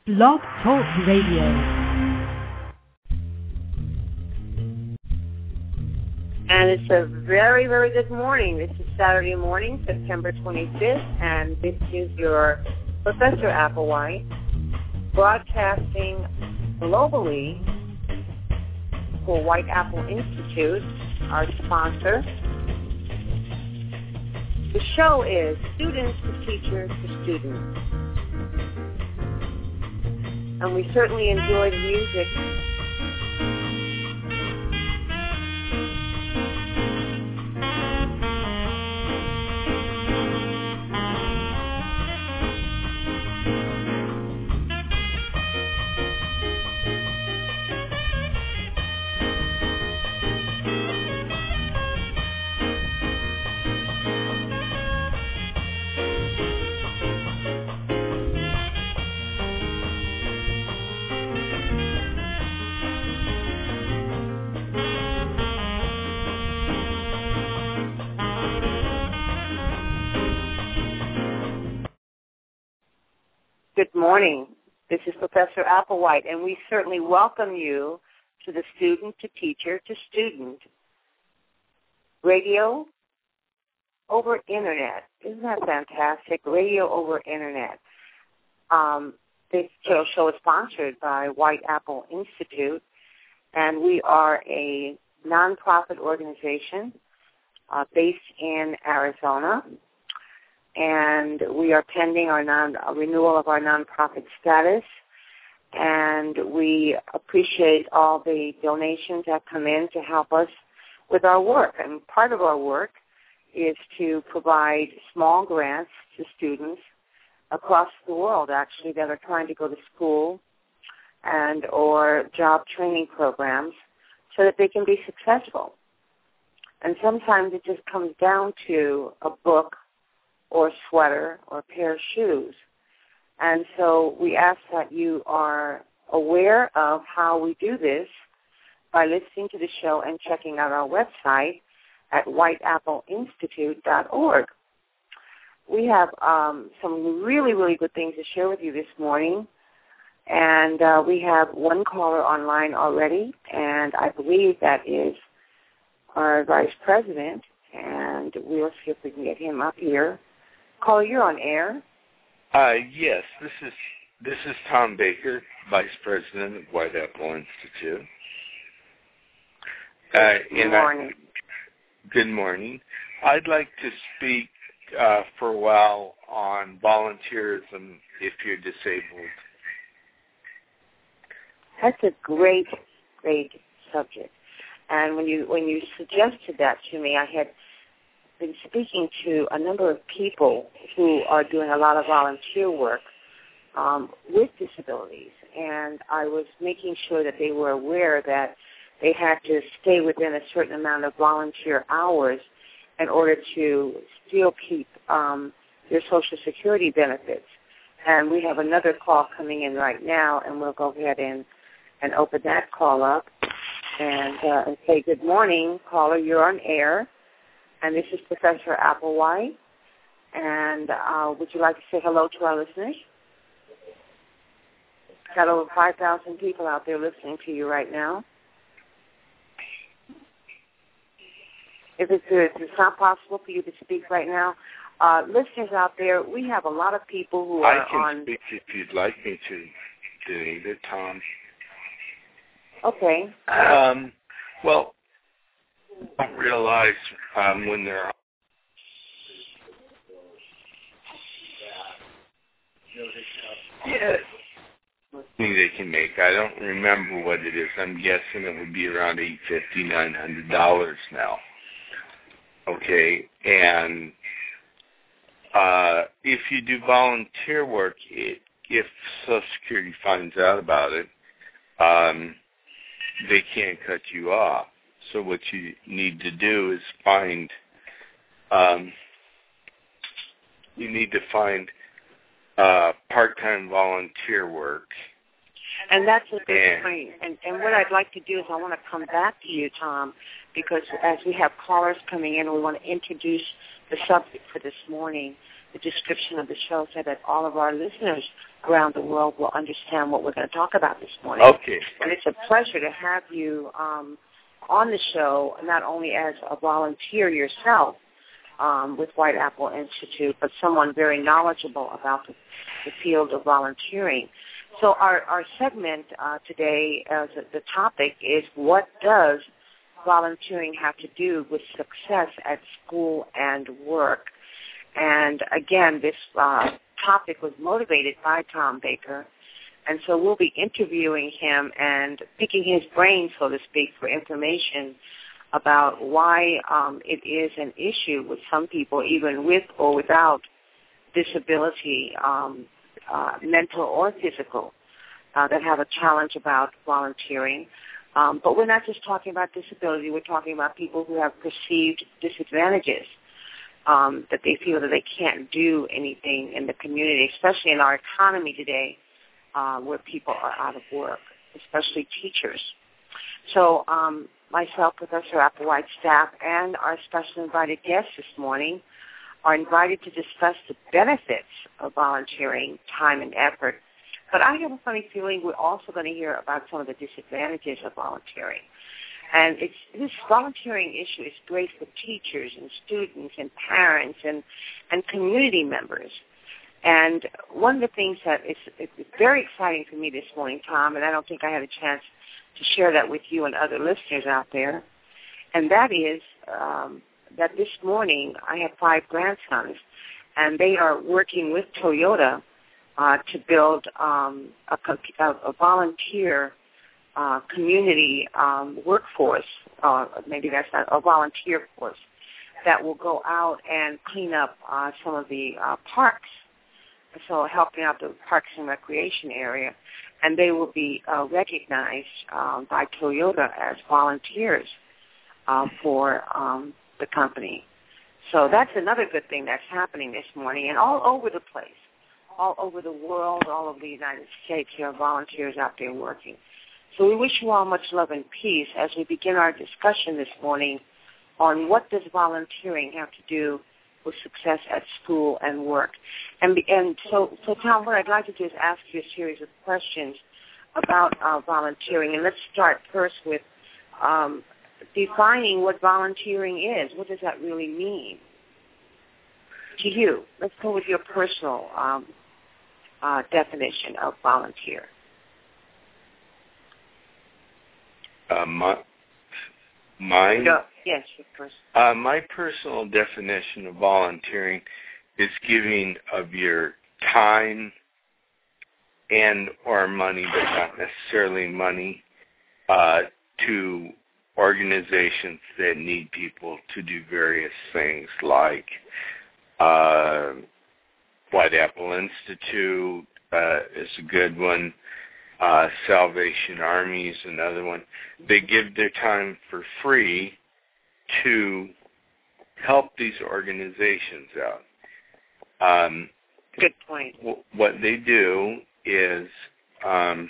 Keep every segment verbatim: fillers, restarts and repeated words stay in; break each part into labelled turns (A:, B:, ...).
A: Blog Talk Radio.
B: And it's a very, very good morning. This is Saturday morning, September twenty-fifth, and this is your Professor Applewhite broadcasting globally for White Apple Institute, our sponsor. The show is Students to Teachers to Students. And we certainly enjoy the music. Good morning. This is Professor Applewhite, and we certainly welcome you to the Student to Teacher to Student radio over Internet. Isn't that fantastic? Radio over Internet. Um, this show, show is sponsored by White Apple Institute, and we are a nonprofit organization uh, based in Arizona. And we are pending our non, renewal of our nonprofit status, and we appreciate all the donations that come in to help us with our work. And part of our work is to provide small grants to students across the world, actually, that are trying to go to school and or job training programs so that they can be successful. And sometimes it just comes down to a book or sweater, or pair of shoes. And so we ask that you are aware of how we do this by listening to the show and checking out our website at white apple institute dot org. We have um, some really, really good things to share with you this morning. And uh, we have one caller online already, and I believe that is our Vice President, and we'll see if we can get him up here. Caller, you're on air.
C: Uh, yes, this is this is Tom Baker, Vice President of White Apple Institute. Uh,
B: good morning.
C: I, good morning. I'd like to speak uh, for a while on volunteerism if you're disabled.
B: That's a great, great subject. And when you when you suggested that to me, I had been speaking to a number of people who are doing a lot of volunteer work um, with disabilities, and I was making sure that they were aware that they had to stay within a certain amount of volunteer hours in order to still keep um, their Social Security benefits. And we have another call coming in right now, and we'll go ahead and, and open that call up and, uh, and say, good morning, caller, you're on air. And this is Professor Applewhite. And uh, would you like to say hello to our listeners? Got over five thousand people out there listening to you right now. If it's, if it's not possible for you to speak right now, uh, listeners out there, we have a lot of people who are
C: I can
B: on...
C: speak if you'd like me to, to either, Tom.
B: Okay.
C: Um, well... I don't realize um, when they're yeah, they can make. I don't remember what it is. I'm guessing it would be around eight fifty, nine hundred dollars now. Okay, and uh, if you do volunteer work, it, if Social Security finds out about it, um, they can't cut you off. So what you need to do is find, um, you need to find uh, part-time volunteer work.
B: And that's a good and, point. And, and what I'd like to do is I want to come back to you, Tom, because as we have callers coming in, we want to introduce the subject for this morning. the description of the show so that all of our listeners around the world will understand what we're going to talk about this morning.
C: Okay.
B: And it's a pleasure to have you um, on the show, not only as a volunteer yourself um, with White Apple Institute, but someone very knowledgeable about the, the field of volunteering. So our, our segment uh, today, uh, the, the topic is, what does volunteering have to do with success at school and work? And again, this uh, topic was motivated by Tom Baker, and so we'll be interviewing him and picking his brain, so to speak, for information about why um, it is an issue with some people, even with or without disability, um, uh, mental or physical, uh, that have a challenge about volunteering. Um, but we're not just talking about disability. We're talking about people who have perceived disadvantages, um, that they feel that they can't do anything in the community, especially in our economy today, uh, where people are out of work, especially teachers. So um, myself, Professor Applewhite, staff, and our special invited guests this morning are invited to discuss the benefits of volunteering, time and effort. But I have a funny feeling we're also going to hear about some of the disadvantages of volunteering. And it's, this volunteering issue is great for teachers and students and parents and, and community members. And one of the things that is, is very exciting for me this morning, Tom, and I don't think I had a chance to share that with you and other listeners out there, and that is um, that this morning I have five grandsons, and they are working with Toyota uh, to build um, a, a, a volunteer uh, community um, workforce, uh, maybe that's not a volunteer force, that will go out and clean up uh, some of the uh, parks, so helping out the parks and recreation area, and they will be uh, recognized um, by Toyota as volunteers uh, for um, the company. So that's another good thing that's happening this morning, and all over the place, all over the world, all over the United States, there are volunteers out there working. So we wish you all much love and peace as we begin our discussion this morning on what does volunteering have to do with success at school and work. And, and so, so, Tom, what I'd like to do is ask you a series of questions about uh, volunteering. And let's start first with um, defining what volunteering is. What does that really mean to you? Let's go with your personal um, uh, definition of volunteer.
C: Uh, my, mine?
B: No, yes, your personal.
C: Uh, my personal definition of volunteering is giving of your time and or money, but not necessarily money, uh, to organizations that need people to do various things, like uh, White Apple Institute uh, is a good one. Uh, Salvation Army is another one. They give their time for free to help these organizations out. Um,
B: Good point.
C: W- what they do is um,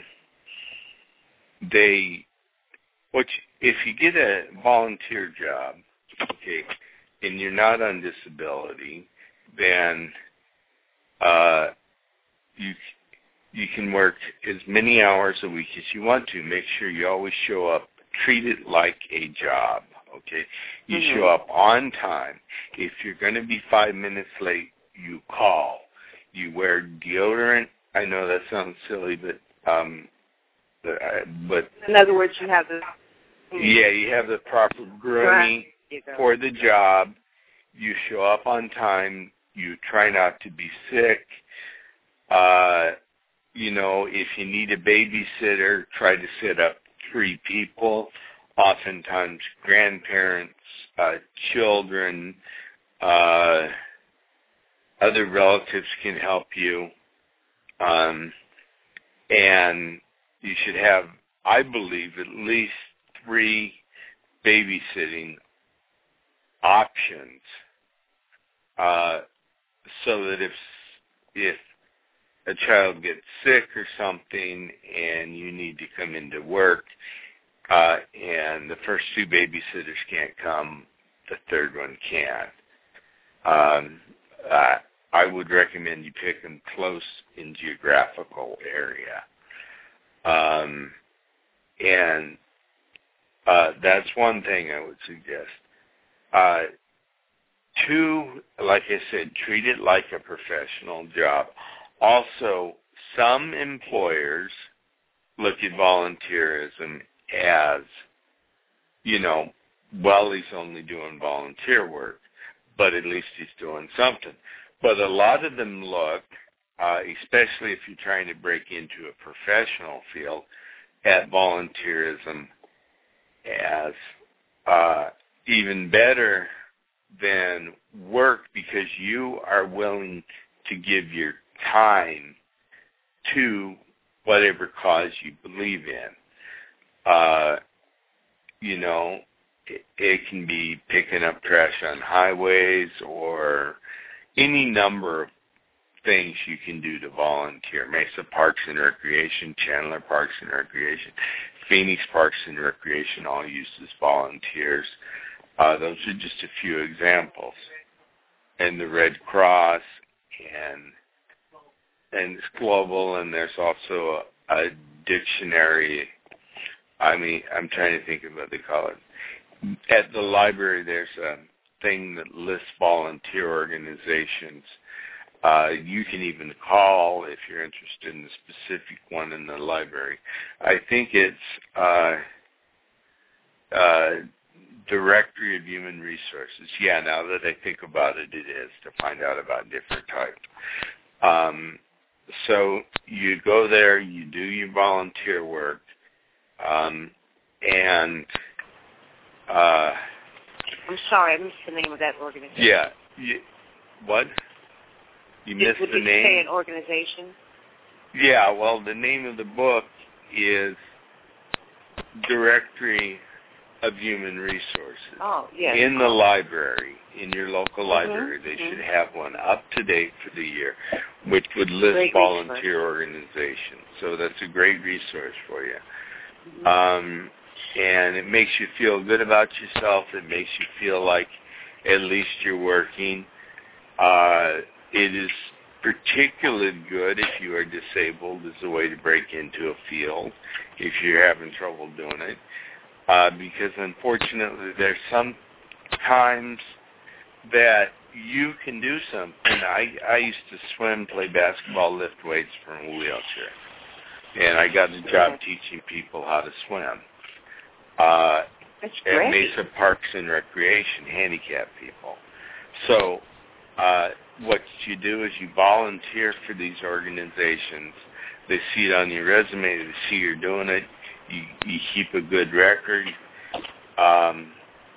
C: they, which if you get a volunteer job, okay, and you're not on disability, then uh, you you can work as many hours a week as you want to. Make sure you always show up. Treat it like a job, okay? You mm-hmm. show up on time. If you're going to be five minutes late, you call. You wear deodorant. I know that sounds silly, but um, but, but
B: in other words, you have the
C: yeah, you have the proper grooming for the job. You show up on time. You try not to be sick. Uh, you know, if you need a babysitter, try to set up three people. Oftentimes, grandparents, uh, children, uh, other relatives can help you. Um, and you should have, I believe, at least three babysitting options, uh, so that if if a child gets sick or something and you need to come into work, uh, and the first two babysitters can't come, the third one can. Um, uh, I would recommend you pick them close in geographical area. Um, and uh, that's one thing I would suggest. Uh, two, like I said, treat it like a professional job. Also, some employers look at volunteerism as, you know, well, he's only doing volunteer work, but at least he's doing something. But a lot of them look, uh, especially if you're trying to break into a professional field, at volunteerism as uh, even better than work, because you are willing to give your time to whatever cause you believe in. Uh, you know, it, it can be picking up trash on highways or any number of things you can do to volunteer. Mesa Parks and Recreation, Chandler Parks and Recreation, Phoenix Parks and Recreation all uses volunteers. Uh, those are just a few examples. And the Red Cross, and and it's global, and there's also a, a dictionary. I mean, I'm trying to think of what they call it. At the library, there's a thing that lists volunteer organizations. Uh, you can even call if you're interested in a specific one in the library. I think it's uh, uh, Directory of Human Resources. Yeah, now that I think about it, it is, to find out about different types. Um, so you go there, you do your volunteer work, um, and uh,
B: I'm sorry, I missed the name of that organization.
C: Yeah. You, what? You missed
B: Would
C: the
B: you
C: name?
B: say an organization?
C: Yeah, well, the name of the book is Directory of Human Resources.
B: Oh, yes.
C: In the library, in your local
B: Mm-hmm.
C: library, they mm-hmm. should have one up to date for the year, which would list
B: great
C: volunteer
B: resource.
C: organizations. So that's a great resource for you.
B: Mm-hmm.
C: Um, and it makes you feel good about yourself. It makes you feel like at least you're working. Uh, it is particularly good if you are disabled as a way to break into a field, if you're having trouble doing it. Uh, because unfortunately there's some times that you can do something. I, I used to swim, play basketball, lift weights from a wheelchair. And I got a job teaching people how to swim. Uh,
B: That's great.
C: At Mesa Parks and Recreation, handicapped people. So uh, what you do is you volunteer for these organizations. They see it on your resume. They see you're doing it. You, you keep a good record. Um,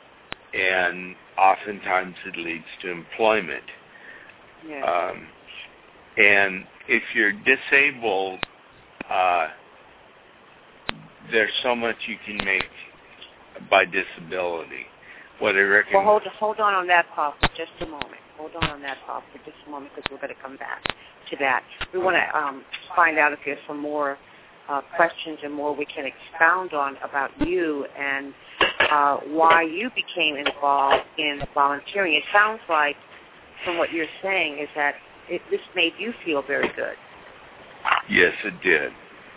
C: and oftentimes it leads to employment.
B: Yeah.
C: Um, and if you're disabled, uh, there's so much you can make by disability. What I recommend.
B: Well, hold, hold on on that, Paul, for just a moment. Hold on on that, Paul, for just a moment, because we're going to come back to that. We want to um, find out if there's some more uh, questions and more we can expound on about you and uh, why you became involved in volunteering. It sounds like, from what you're saying, is that it, this made you feel very good.
C: Yes, it did.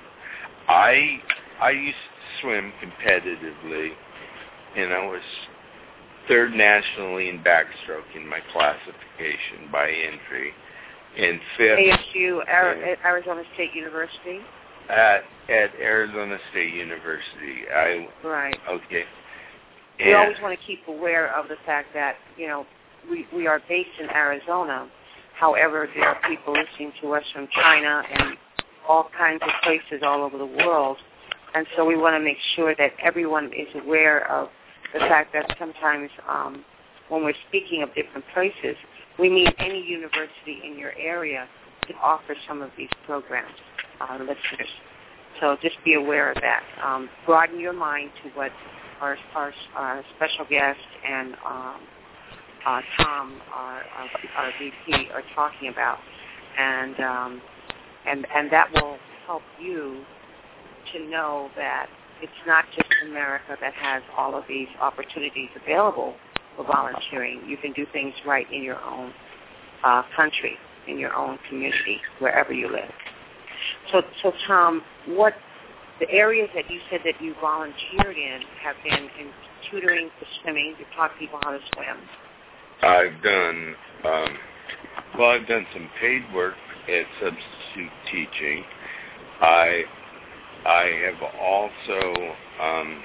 C: I I used to swim competitively, and I was third nationally in backstroke in my classification by entry, and fifth
B: A S U, Arizona State University.
C: At at Arizona State University. I
B: right.
C: Okay.
B: And we always want to keep aware of the fact that, you know, we we are based in Arizona. However, there are people listening to us from China and all kinds of places all over the world, and so we want to make sure that everyone is aware of the fact that sometimes um, when we're speaking of different places, we mean any university in your area can offer some of these programs, uh, listeners. So just be aware of that. Um, broaden your mind to what our, our, our special guest and um, uh, Tom, our, our, our V P, are talking about, and um, and and that will help you to know that it's not just America that has all of these opportunities available for volunteering. You can do things right in your own uh, country. in your own community, wherever you live. So, so Tom, what the areas that you said that you volunteered in have been in tutoring for swimming. You taught people how to swim.
C: I've done, um, well, I've done some paid work at substitute teaching. I, I have also um,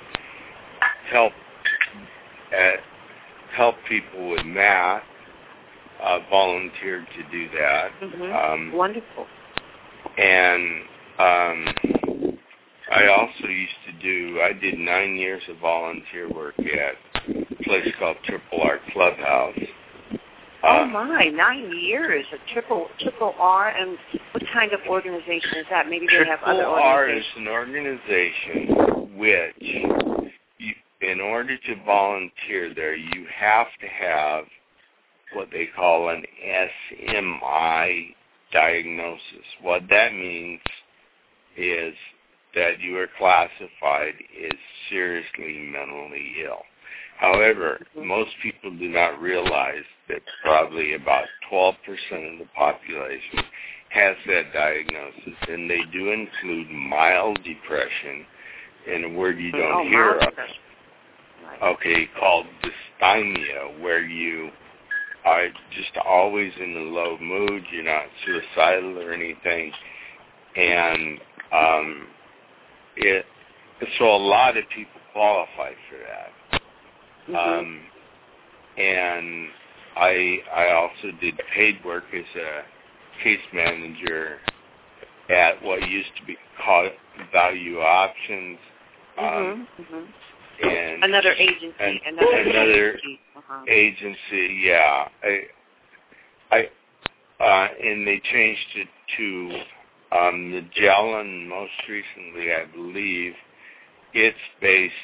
C: helped at, helped people with math. Uh, volunteered to do that.
B: Mm-hmm. Um, Wonderful.
C: And um, I also used to do, I did nine years of volunteer work at a place called Triple R Clubhouse.
B: Oh,
C: uh,
B: my, nine years of Triple Triple R, and what kind of organization is that? Maybe they have other organizations.
C: Triple R is an organization which, you, in order to volunteer there, you have to have what they call an S M I diagnosis. What that means is that you are classified as seriously mentally ill. However, mm-hmm. most people do not realize that probably about twelve percent of the population has that diagnosis, and they do include mild depression, and a word you don't
B: oh,
C: hear of,
B: right.
C: okay, called dysthymia, where you are just always in a low mood, you're not suicidal or anything, and um, it, so a lot of people qualify for that.
B: Mm-hmm.
C: Um, and I I also did paid work as a case manager at what used to be called Value Options. Um,
B: mm-hmm. Mm-hmm.
C: And
B: another agency,
C: and
B: another,
C: another
B: agency, uh-huh.
C: agency, yeah. I, I, uh, and they changed it to um, Magellan most recently, I believe. It's based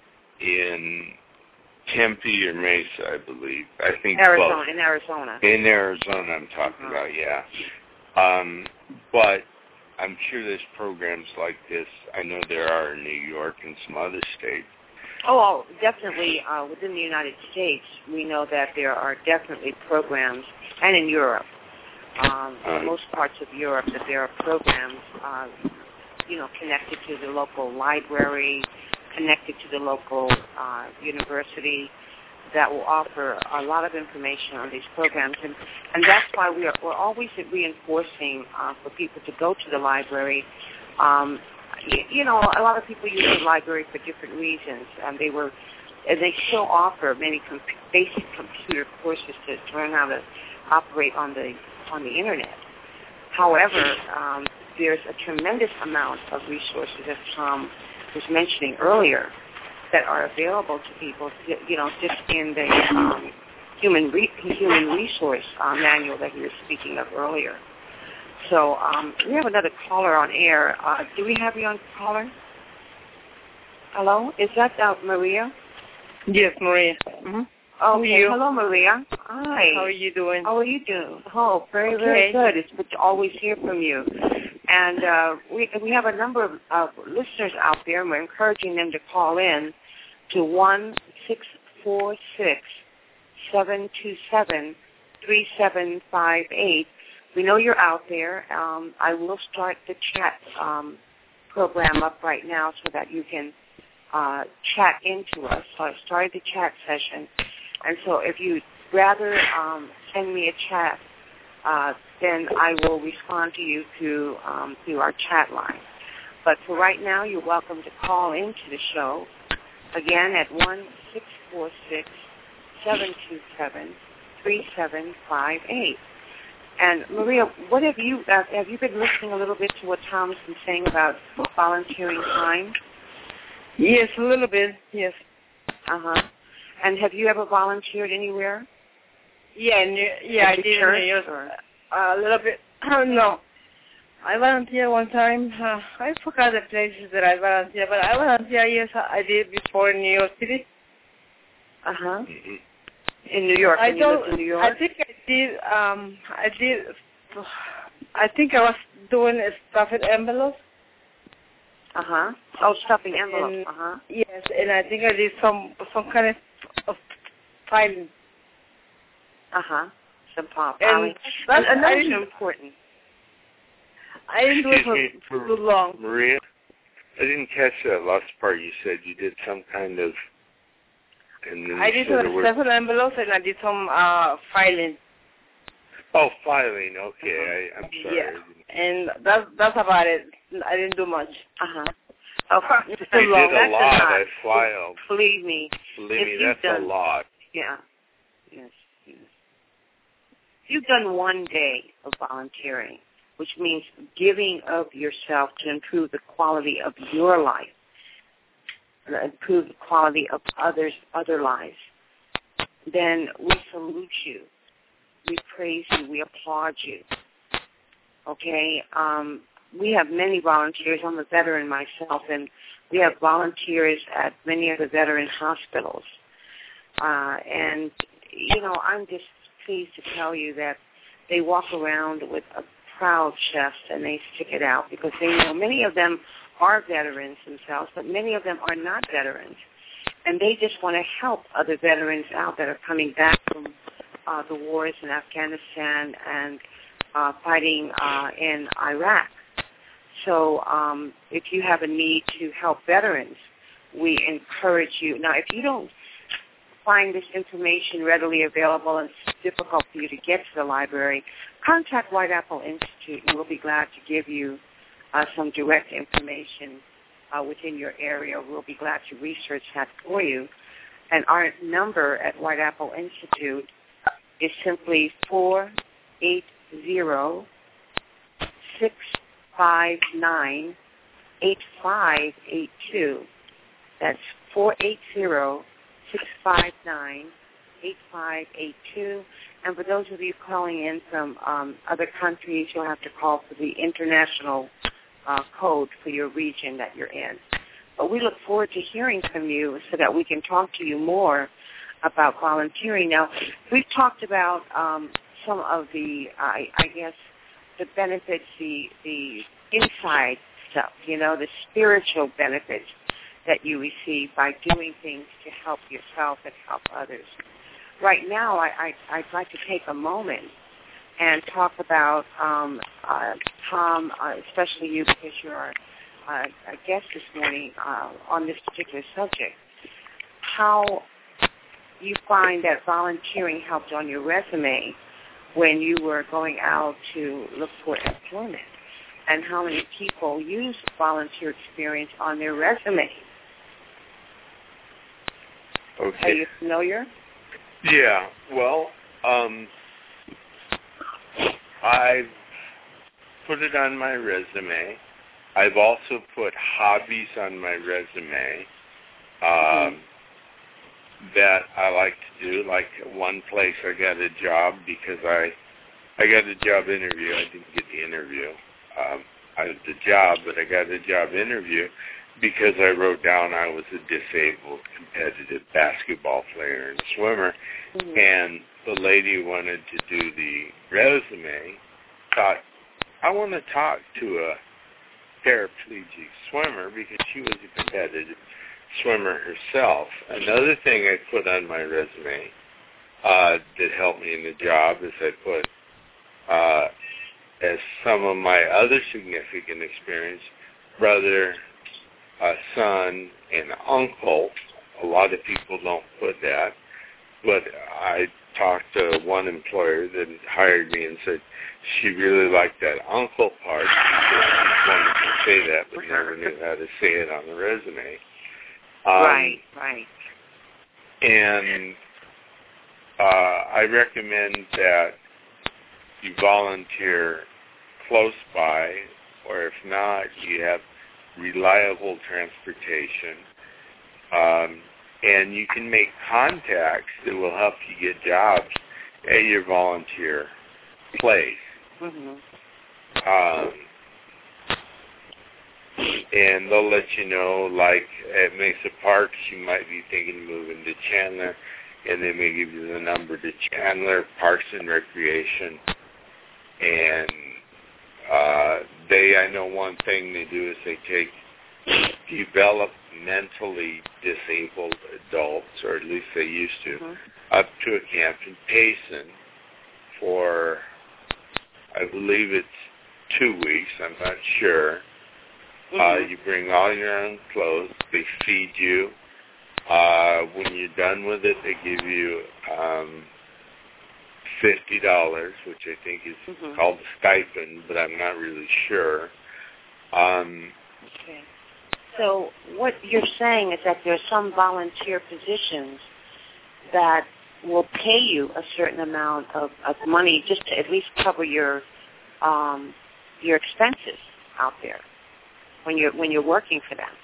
C: in Tempe or Mesa, I believe. I think
B: Arizona,
C: both.
B: in Arizona.
C: In Arizona, I'm talking uh-huh. about, yeah. Um, but I'm sure there's programs like this. I know there are in New York and some other states.
B: Oh, oh definitely. Uh, within the United States, we know that there are definitely programs, and in Europe, um, in
C: uh,
B: most parts of Europe, that there are programs, uh, you know, connected to the local library, connected to the local uh, university, that will offer a lot of information on these programs, and, and that's why we are, we're always reinforcing uh, for people to go to the library. Um, you, you know, a lot of people use the library for different reasons, and they were, and they still offer many com- basic computer courses to, to learn how to operate on the on the internet. However, um, there's a tremendous amount of resources, as Tom was mentioning earlier, that are available to people, you know, just in the um, human re- human resource uh, manual that we were speaking of earlier. So um, we have another caller on air. Uh, do we have you on caller? Hello? Is that uh, Maria?
A: Yes, Maria. Mm-hmm.
B: Okay. Hello, Maria. Hi.
A: How are you doing?
B: How are you doing? Oh, very,
A: okay.
B: very good. It's good to always hear from you. And uh, we we have a number of uh, listeners out there, and we're encouraging them to call in to one six four six, seven two seven, three seven five eight. We know you're out there. Um, I will start the chat um, program up right now so that you can uh, chat into us. So I started the chat session. And so if you'd rather um, send me a chat, uh, then I will respond to you through, um, through our chat line. But for right now, you're welcome to call into the show, again, at one six four six, seven two seven, three seven five eight. And Maria, what have you uh, have you been listening a little bit to what Tom's been saying about volunteering time?
A: Yes, a little bit. Yes.
B: Uh huh. And have you ever volunteered anywhere?
A: Yeah, New, yeah, I did.
B: Church,
A: in New York,
B: or?
A: A little bit. Oh, no, I volunteered one time. Uh, I forgot the places that I volunteered, but I volunteered. Yes, I did before in New York City.
B: Uh huh. In New York.
A: I
B: when
A: don't.
B: You lived in New York?
A: I think I did. Um, I did. I think I was doing a stuffed envelopes.
B: Uh huh. Oh, stuffing envelopes. Uh huh.
A: Yes, and I think I did some some kind of, of filing.
B: Uh huh. Some pop.
A: And that's
B: and that is important.
A: I didn't do it for,
C: me, for
A: too long.
C: Maria, I didn't catch that last part. You said you did some kind of... And then
A: I did some seven envelopes and I did some uh, filing.
C: Oh, filing. Okay, I, I'm sorry.
A: Yeah, and that's that's about it. I didn't do much.
B: Uh huh. Oh,
C: you did a lot. a lot. I filed.
B: Believe me.
C: Believe me, that's done, a lot.
B: Yeah. Yes. Yes. You've done one day of volunteering, which means giving of yourself to improve the quality of your life, improve the quality of others' other lives. Then we salute you. We praise you. We applaud you. Okay? Um, we have many volunteers. I'm a veteran myself, and we have volunteers at many of the veteran hospitals. Uh, and, you know, I'm just pleased to tell you that they walk around with a proud chest and they stick it out because they know many of them are veterans themselves, but many of them are not veterans. And they just want to help other veterans out that are coming back from Uh, the wars in Afghanistan and uh, fighting uh, in Iraq. So um, if you have a need to help veterans, we encourage you. Now, if you don't find this information readily available and it's difficult for you to get to the library, contact White Apple Institute and we'll be glad to give you uh, some direct information uh, within your area. We'll be glad to research that for you. And our number at White Apple Institute is simply four eight zero, six five nine, eight five eight two. That's four eight zero, six five nine, eight five eight two. And for those of you calling in from um, other countries, you'll have to call for the international uh, code for your region that you're in. But we look forward to hearing from you so that we can talk to you more about volunteering. Now, we've talked about um, some of the, I, I guess, the benefits, the the inside stuff, you know, the spiritual benefits that you receive by doing things to help yourself and help others. Right now, I, I, I'd like to take a moment and talk about, um, uh, Tom, uh, especially you because you're our uh, a guest this morning uh, on this particular subject, how you find that volunteering helped on your resume when you were going out to look for employment, and how many people use volunteer experience on their resume.
C: Okay.
B: Are you familiar?
C: Yeah. Well, um, I've put it on my resume. I've also put hobbies on my resume. Um, mm-hmm. that I like to do. Like one place I got a job because I I got a job interview. I didn't get the interview. Um, I had the job, but I got a job interview because I wrote down I was a disabled competitive basketball player and swimmer. Mm-hmm. And the lady wanted to do the resume, thought, I want to talk to a paraplegic swimmer because she was a competitive swimmer herself. Another thing I put on my resume uh, that helped me in the job is I put, uh, as some of my other significant experience, brother, uh, son, and uncle. A lot of people don't put that, but I talked to one employer that hired me and said she really liked that uncle part. She wanted to say that, but never knew how to say it on the resume. Um,
B: right, right.
C: And uh, I recommend that you volunteer close by, or if not, you have reliable transportation, um, and you can make contacts that will help you get jobs at your volunteer place.
B: Mm-hmm.
C: Um, and they'll let you know, like at Mesa Parks, you might be thinking of moving to Chandler, and they may give you the number to Chandler Parks and Recreation. And uh, they, I know one thing they do is they take developmentally disabled adults, or at least they used to, mm-hmm. up to a camp in Payson for, I believe it's two weeks. I'm not sure.
B: Mm-hmm.
C: Uh, you bring all your own clothes. They feed you. Uh, when you're done with it, they give you um, fifty dollars, which I think is mm-hmm. called a stipend, but I'm not really sure. Um,
B: okay. So what you're saying is that there are some volunteer positions that will pay you a certain amount of, of money just to at least cover your um, your expenses out there when you're when you're working for them.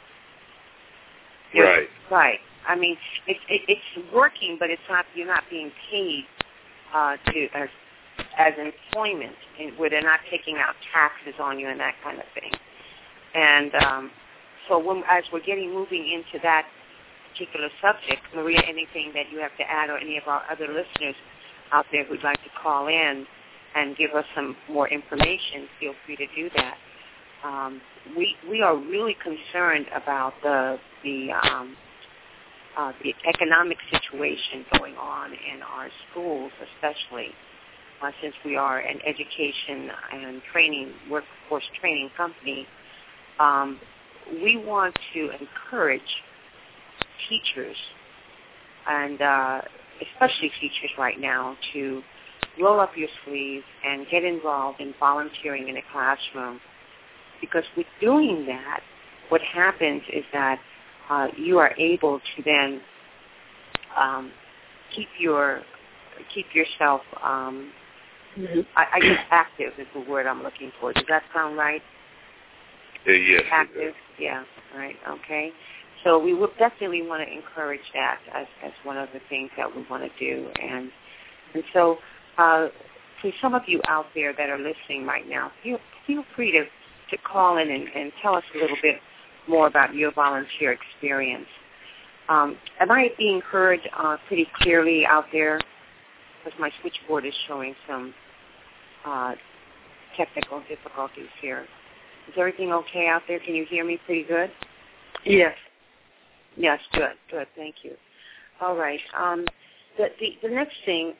B: You're,
C: right.
B: Right. I mean, it's it, it's working, but it's not. You're not being paid uh, to as as employment, where they're not taking out taxes on you and that kind of thing. And um, so, when, as we're getting moving into that particular subject, Maria, anything that you have to add, or any of our other listeners out there who'd like to call in and give us some more information, feel free to do that. Um, we we are really concerned about the the um, uh, the economic situation going on in our schools, especially uh, since we are an education and training workforce training company. Um, we want to encourage teachers, and uh, especially teachers right now, to roll up your sleeves and get involved in volunteering in a classroom. Because with doing that, what happens is that uh, you are able to then um, keep your keep yourself, um, mm-hmm. I, I guess active is the word I'm looking for. Does that sound right?
C: Uh, yes.
B: Active, yeah, right, okay. So we would definitely want to encourage that as, as one of the things that we want to do. And and so uh, for some of you out there that are listening right now, feel, feel free to to call in and, and tell us a little bit more about your volunteer experience. Um, am I being heard uh, pretty clearly out there? Because my switchboard is showing some uh, technical difficulties here. Is everything okay out there? Can you hear me pretty good?
A: Yes.
B: Yes, good, good. Thank you. All right. Um, the, the, the next thing,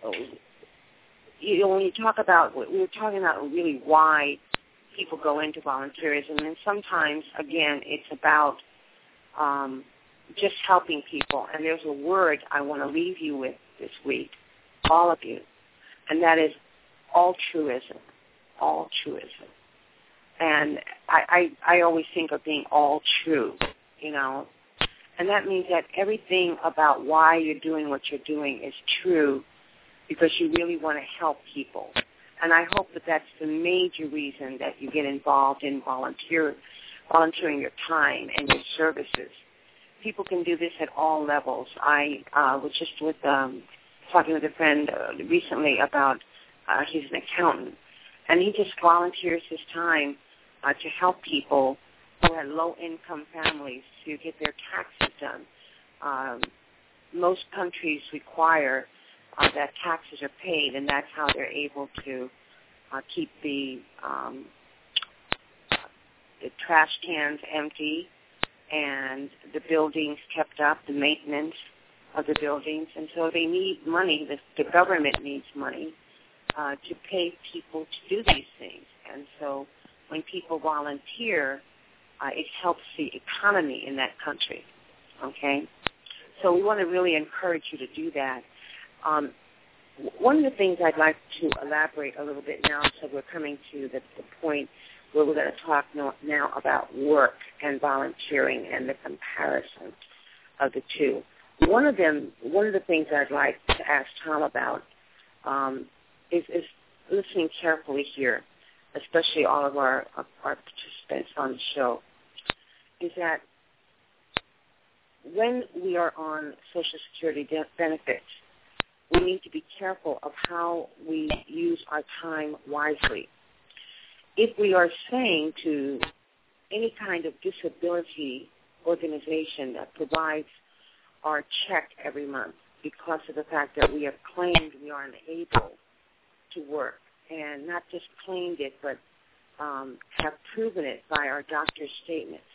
B: you know, when you talk about, we were talking about really why people go into volunteerism, and sometimes, again, it's about um, just helping people. And there's a word I want to leave you with this week, all of you, and that is altruism, altruism. And I, I, I always think of being all true, you know, and that means that everything about why you're doing what you're doing is true because you really want to help people. And I hope that that's the major reason that you get involved in volunteer, volunteering your time and your services. People can do this at all levels. I uh, was just with um, talking with a friend uh, recently about uh, he's an accountant, and he just volunteers his time uh, to help people who are low-income families to get their taxes done. Um, most countries require uh, that taxes are paid, and that's how they're able to uh, keep the, um, the trash cans empty and the buildings kept up, the maintenance of the buildings. And so they need money. The, the government needs money uh, to pay people to do these things. And so when people volunteer, uh, it helps the economy in that country, okay? So we want to really encourage you to do that. Um, one of the things I'd like to elaborate a little bit now, so we're coming to the, the point where we're going to talk now, now about work and volunteering and the comparison of the two. One of them, one of the things I'd like to ask Tom about um, is, is listening carefully here, especially all of our, our participants on the show, is that when we are on Social Security de- benefits, we need to be careful of how we use our time wisely. If we are saying to any kind of disability organization that provides our check every month because of the fact that we have claimed we are unable to work, and not just claimed it, but um, have proven it by our doctor's statements,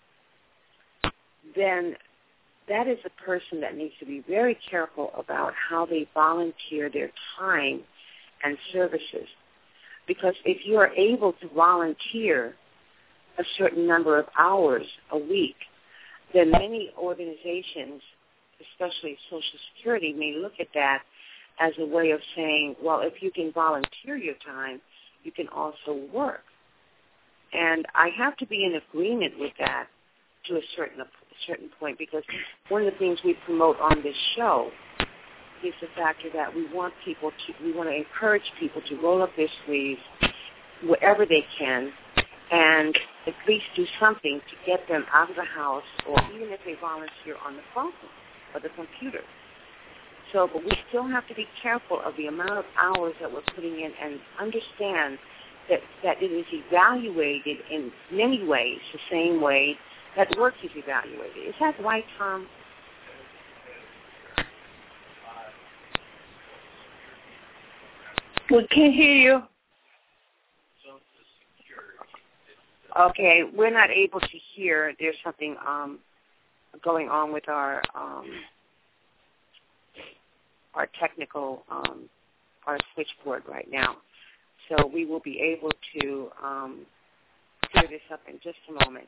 B: then that is a person that needs to be very careful about how they volunteer their time and services. Because if you are able to volunteer a certain number of hours a week, then many organizations, especially Social Security, may look at that as a way of saying, well, if you can volunteer your time, you can also work. And I have to be in agreement with that to a certain a certain point, because one of the things we promote on this show is the factor that we want people to, we want to encourage people to roll up their sleeves wherever they can and at least do something to get them out of the house, or even if they volunteer on the phone or the computer. So, but we still have to be careful of the amount of hours that we're putting in and understand that, that it is evaluated in many ways the same way that work is evaluated. Is that right, Tom?
A: We can't hear you.
B: Okay, we're not able to hear. There's something um, going on with our um, our technical, um, our switchboard right now. So we will be able to um, clear this up in just a moment.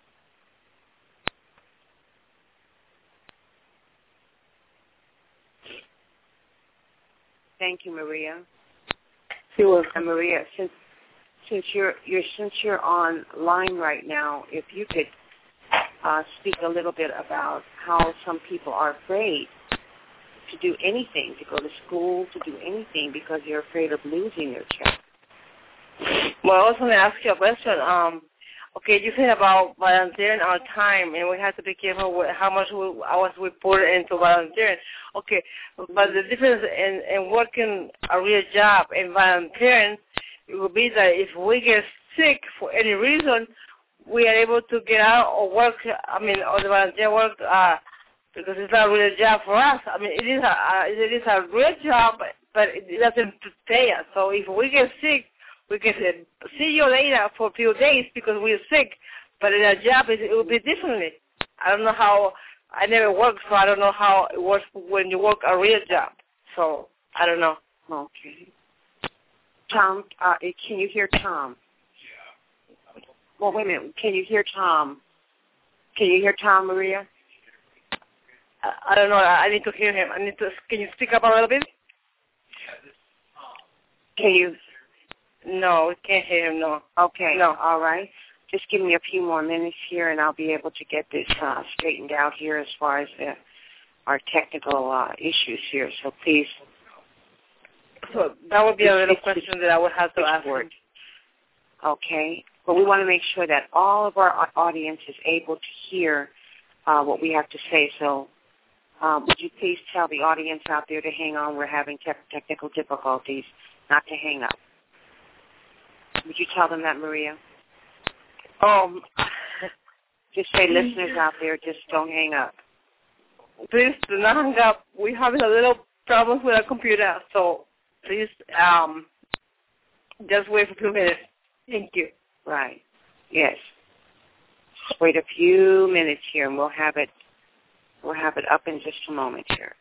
B: Thank you, Maria.
A: You're welcome.
B: And Maria, since since you're you're since you're online right now, if you could uh, speak a little bit about how some people are afraid to do anything, to go to school, to do anything because they're afraid of losing their check.
A: Well, I was going to ask you a question. Um, okay, you said about volunteering our time, and we have to be careful with how much we, hours we put into volunteering. Okay, but the difference in, in working a real job and volunteering, it would be that if we get sick for any reason, we are able to get out or work, I mean, or the volunteer work, uh, because it's not a real job for us. I mean, it is a, uh, it is a real job, but it doesn't pay us. So if we get sick, we can say, see you later for a few days because we're sick, but in a job, it, it will be differently. I don't know how, I never worked, so I don't know how it works when you work a real job. So I don't know.
B: Okay. Tom, uh, can you hear Tom? Yeah. Well, wait a minute. Can you hear Tom? Can you hear Tom, Maria?
A: I, I don't know. I need to hear him. I need to. Can you speak up a little bit?
B: Can you?
A: No, we can't hear him. No.
B: Okay.
A: No.
B: All right. Just give me a few more minutes here, and I'll be able to get this uh, straightened out here as far as the, our technical uh, issues here. So please.
A: So that would be a little question that I would have to ask him.
B: Okay. But we want to make sure that all of our audience is able to hear uh, what we have to say. So um, would you please tell the audience out there to hang on? We're having te- technical difficulties, not to hang up. Would you tell them that, Maria?
A: Um,
B: just say, listeners out there, just don't hang up.
A: Please do not hang up. We're having a little problems with our computer, so please um, just wait for a few minutes. Thank you.
B: Right. Yes. Just wait a few minutes here, and we'll have it. We'll have it up in just a moment here.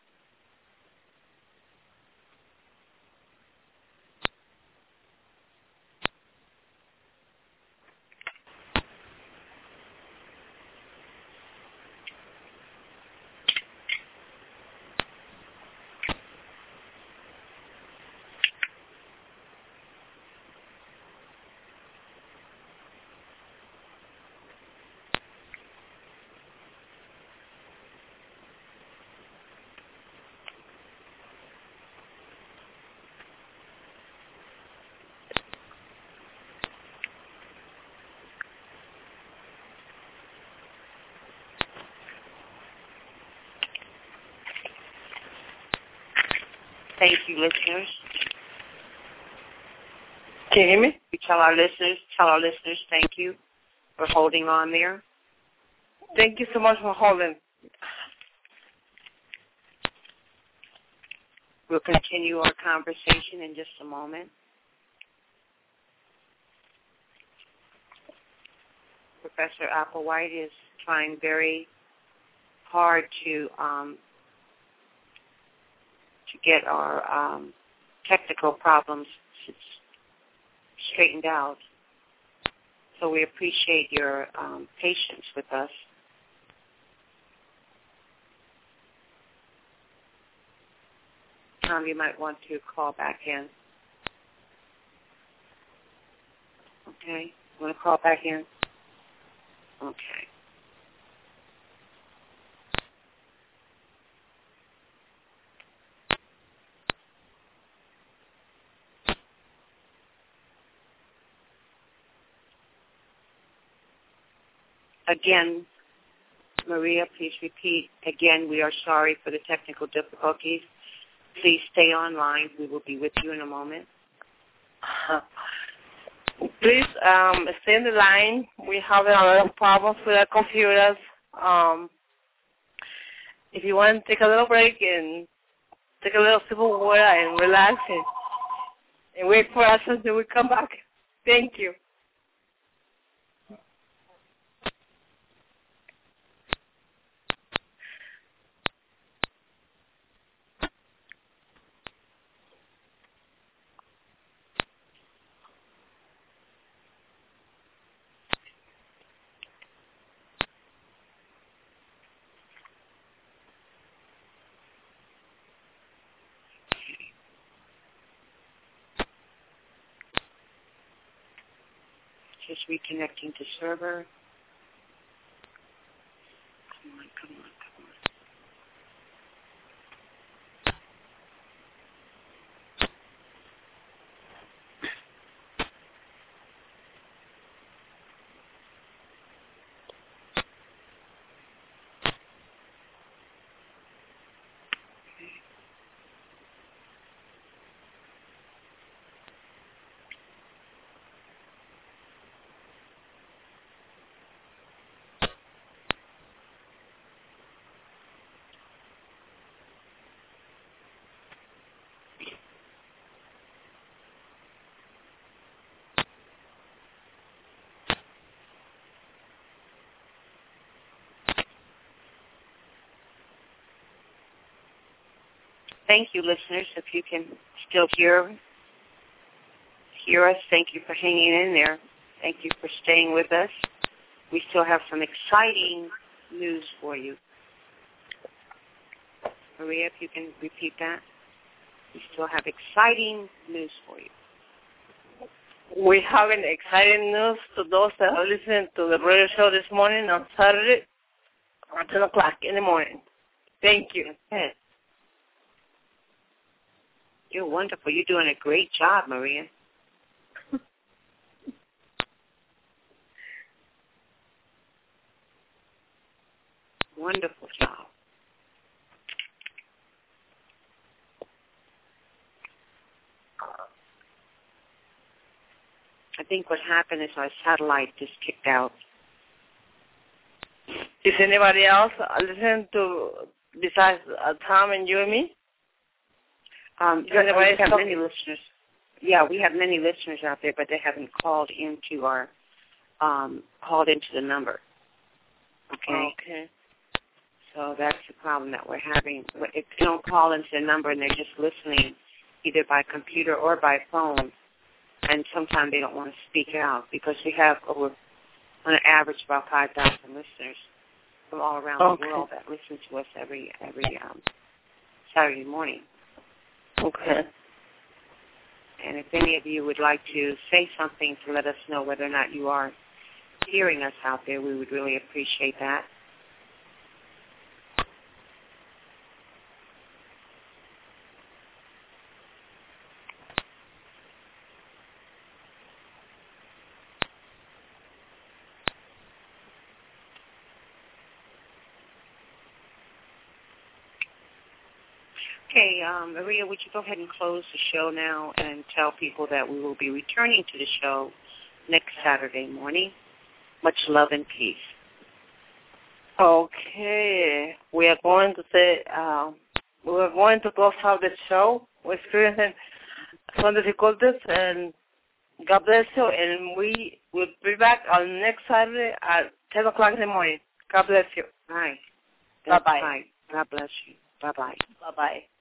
B: Thank you, listeners.
A: Can you hear me?
B: We tell our listeners, tell our listeners, thank you for holding on there.
A: Thank you so much for holding.
B: We'll continue our conversation in just a moment. Professor Applewhite is trying very hard to um, to get our um, technical problems straightened out. So we appreciate your um, patience with us. Tom, you might want to call back in. Okay. You want to call back in? Okay. Again, Maria, please repeat. Again, we are sorry for the technical difficulties. Please stay online. We will be with you in a moment.
A: Uh, please um, stay in the line. We're having a lot of problems with our computers. Um, if you want to take a little break and take a little sip of water and relax and, and wait for us until we come back. Thank you.
B: Just reconnecting to server. Come on, come on, come on. Thank you, listeners. If you can still hear hear us, thank you for hanging in there. Thank you for staying with us. We still have some exciting news for you. Maria, if you can repeat that. We still have exciting news for you.
A: We have an exciting news to those that are listening to the radio show this morning on Saturday at ten o'clock in the morning. Thank you.
B: Yes. You're wonderful. You're doing a great job, Maria. Wonderful job. I think what happened is our satellite just kicked out.
A: Is anybody else listening to, besides uh, Tom and you and me?
B: Um, we have many listeners. Yeah, we have many listeners out there, but they haven't called into our, um, called into the number. Okay?
A: Okay.
B: So that's the problem that we're having. If they don't call into the number and they're just listening either by computer or by phone, and sometimes they don't want to speak out because we have over, on an average, about five thousand listeners from all around
A: okay.
B: the world that listen to us every every um, Saturday morning.
A: Okay.
B: And if any of you would like to say something to let us know whether or not you are hearing us out there, we would really appreciate that. Okay, um, Maria, would you go ahead and close the show now and tell people that we will be returning to the show next Saturday morning? Much love and peace.
A: Okay. We are going to say, um, we are going to close out the show. We're experiencing some difficulties, and God bless you, and we will be back on next Saturday at ten o'clock in the morning. God bless you.
B: Bye.
A: Bye-bye.
B: Bye. God bless you. Bye-bye.
A: Bye-bye.